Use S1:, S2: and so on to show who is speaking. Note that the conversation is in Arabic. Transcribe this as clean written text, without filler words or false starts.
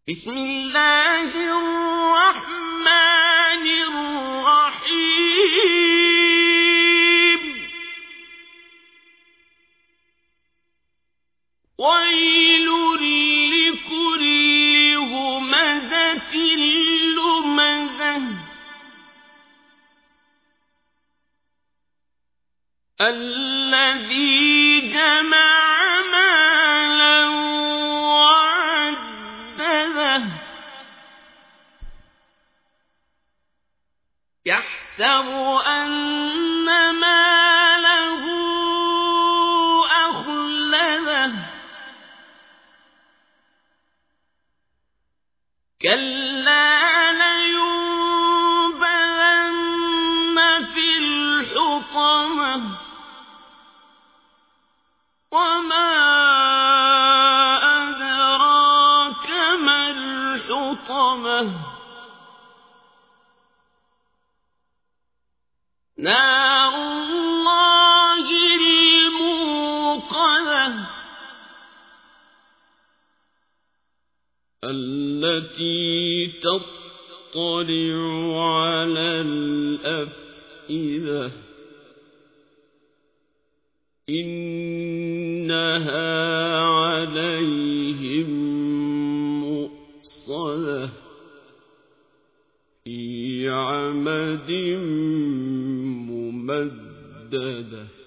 S1: بسم الله الرحمن الرحيم ويل لكل همزة لمزة الذي جمع مالا وعدده يحسب أن ماله أخلده كلا لينبذن في الحطمة وما أدراك ما الحطمة نار الله الموقدة التي تطلع على الأفئدة إنها عليهم مؤصدة في عمد ممددة